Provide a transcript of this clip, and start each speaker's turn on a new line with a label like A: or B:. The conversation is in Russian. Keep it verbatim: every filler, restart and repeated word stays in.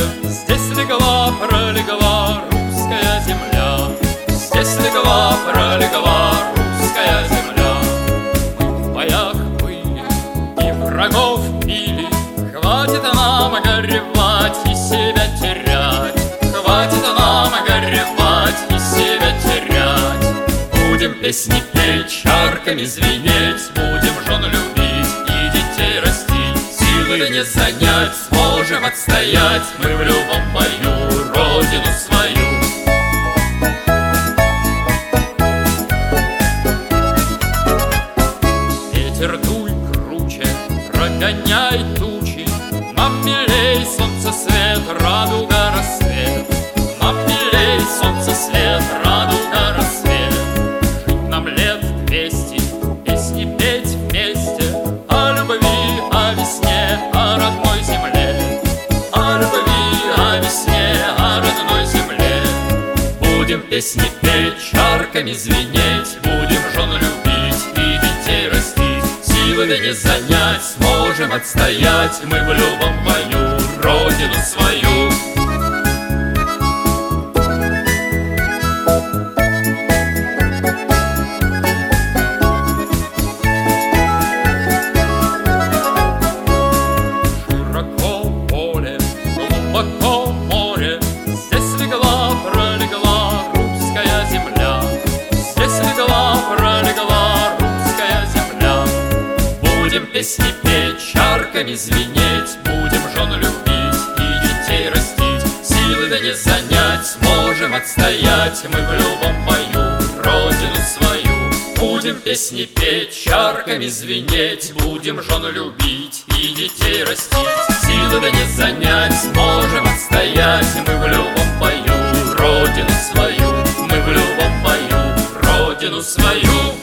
A: здесь легла, пролегла русская земля. Здесь легла, пролегла русская земля. Мы в боях были и врагов били. Хватит нам горевать и себя терять. Хватит нам горевать и себя терять. Будем песни петь, чарками звенеть, будем жен любить и детей растить. Силы не занять, сможем отстоять мы в любом бою родину свою. Ветер дуй круче, прогоняй тучи, нам милей солнце свет, радуга рассвет. Нам милей солнце свет, радуга рассвет. Жить нам лет двести, песни петь вместе о любви, о весне, о родной земле. О любви, о весне, о родной земле. Будем песни петь, чарками звенеть, будем жен любить и детей растить. Силами не занять, сможем отстоять мы в любом бою родину свою. Широко поле, глубоко море, здесь легла, пролегла русская земля. Здесь легла, пролегла русская земля. Будем песни петь, чарками звенеть, будем жен любить и детей растить. Силы да не занять, сможем отстоять мы в любом бою родину свою. Будем песни петь, чарками звенеть, будем жен любить и детей растить. Силы да не занять, сможем отстоять мы в любом бою родину свою. Мы в любом бою родину свою.